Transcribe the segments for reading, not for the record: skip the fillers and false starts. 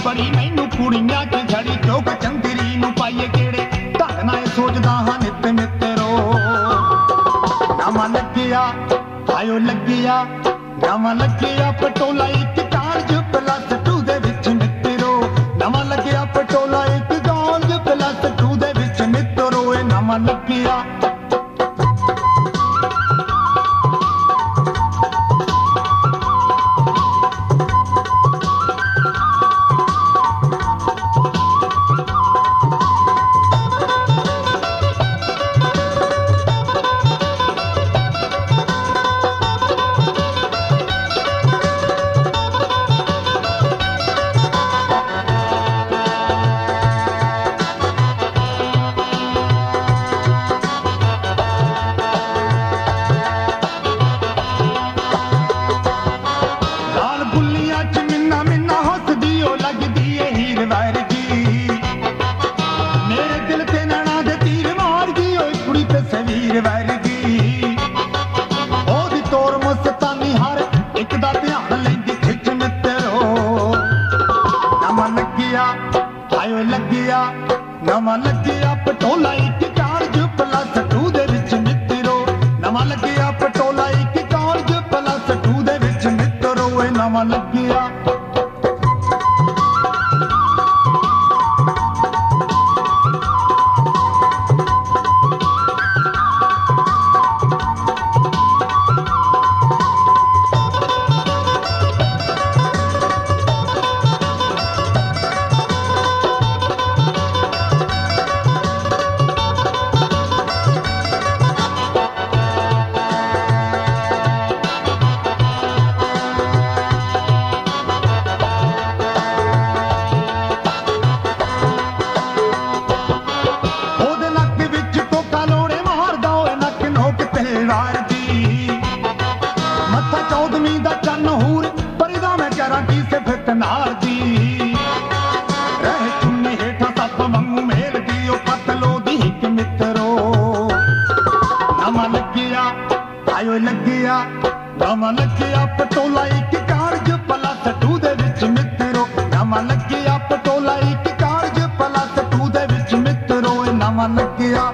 बड़ी मैनू कुड़ियां च झड़ी चौक चंदरी नू पाइए केड़े ढंग नाल सोचदा हां नित मित्रो नवां लग्गिया आयो लग्गिया नवां लग्गिया पटोला एक कालज प्लस 2 दे विच मित्रो नवां लग्गिया पटोला एक कालज प्लस 2 दे विच मित्रो ए नवां लग्गिया नवां लग्गिया पटोला एक कालज प्लस 2 दे विच मित्रो नवां लग्गिया पटोला एक कालज प्लस 2 दे विच मित्रो ए नवां लग्गिया नवां लग्गिया पटोला एक कालज प्लस 2 दे विच मित्रो नवां लग्गिया पटोला एक कालज प्लस 2 दे विच मित्रो ए नवां लग्गिया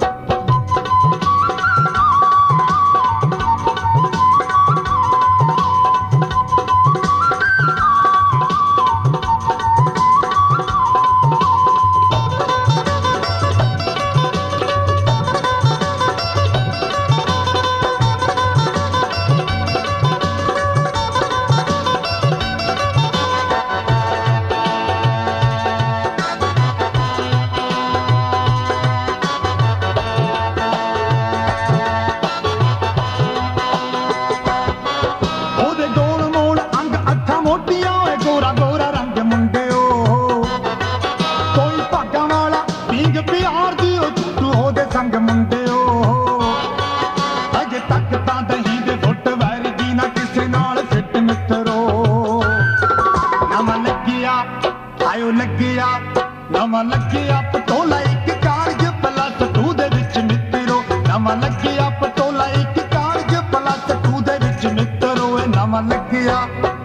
नवां लग्गिया पटोला एक कालज प्लस 2 दे विच मित्रो नवां लग्गिया पटोला एक कालज प्लस 2 दे विच मित्रो ए नवां लग्गिया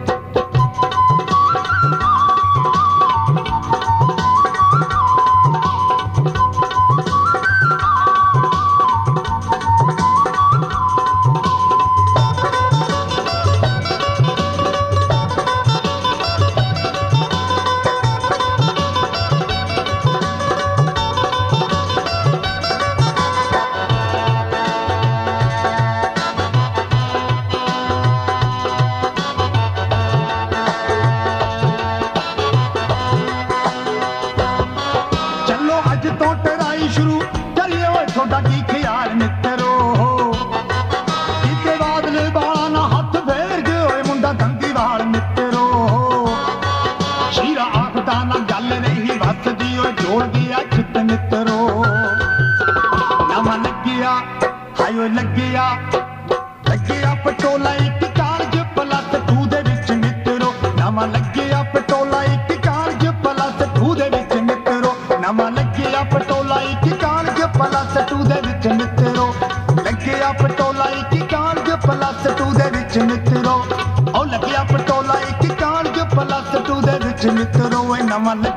लग्गिया लग्गिया पटोला एक कालज प्लस 2 दे विच मित्रो नवां लग्गिया पटोला एक कालज प्लस 2 दे विच मित्रो नवां लग्गिया पटोला एक कालज प्लस 2 दे विच मित्रो लग्गिया पटोला एक कालज प्लस 2 दे विच मित्रो ओ लग्गिया पटोला एक कालज प्लस 2 दे विच मित्रो ਨਵਾਂ